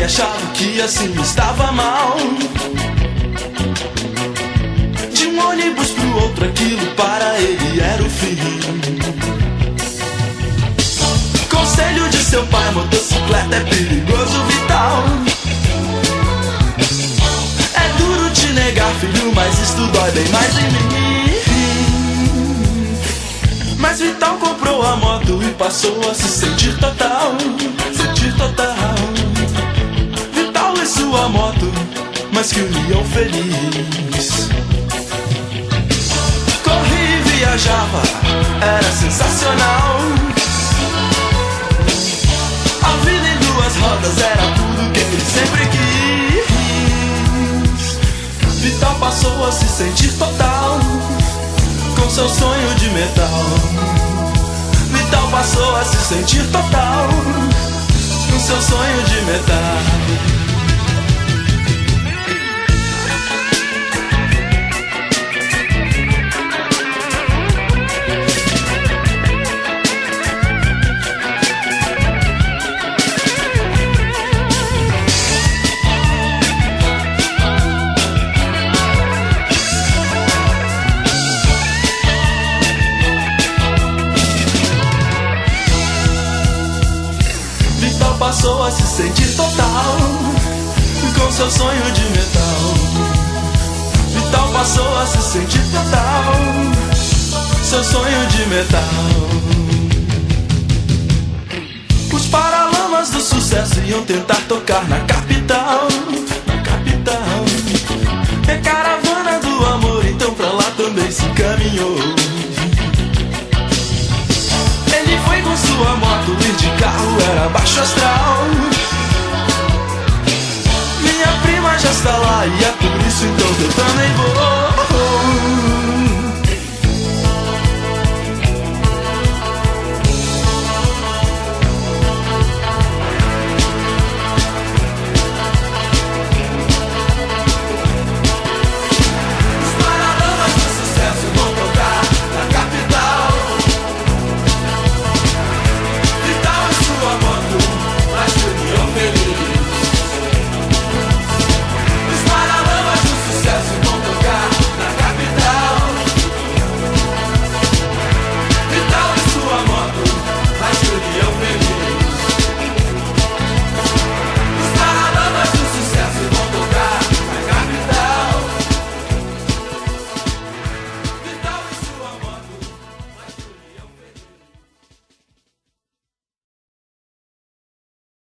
achava que assim estava mal. De um ônibus pro outro, aquilo para ele era o fim. Conselho de seu pai: motocicleta é perigoso, Vital. É duro te negar, filho, mas isto dói bem mais em mim. Mas Vital comprou a moto e passou a se sentir total. Sentir total. Vital e sua moto, mas que união feliz. Corria e viajava, era sensacional. A vida em duas rodas era tudo que ele sempre quis. Vital passou a se sentir total, com seu sonho de metal. Vital passou a se sentir total, com seu sonho de metal. Passou a se sentir total, com seu sonho de metal. Vital passou a se sentir total, seu sonho de metal. Os paralamas do sucesso iam tentar tocar na capital. Na capital. E a caravana do amor então pra lá também se encaminhou. Ele foi com sua moto, ir de carro era baixo astral. Minha prima já está lá e é por isso então que eu também vou.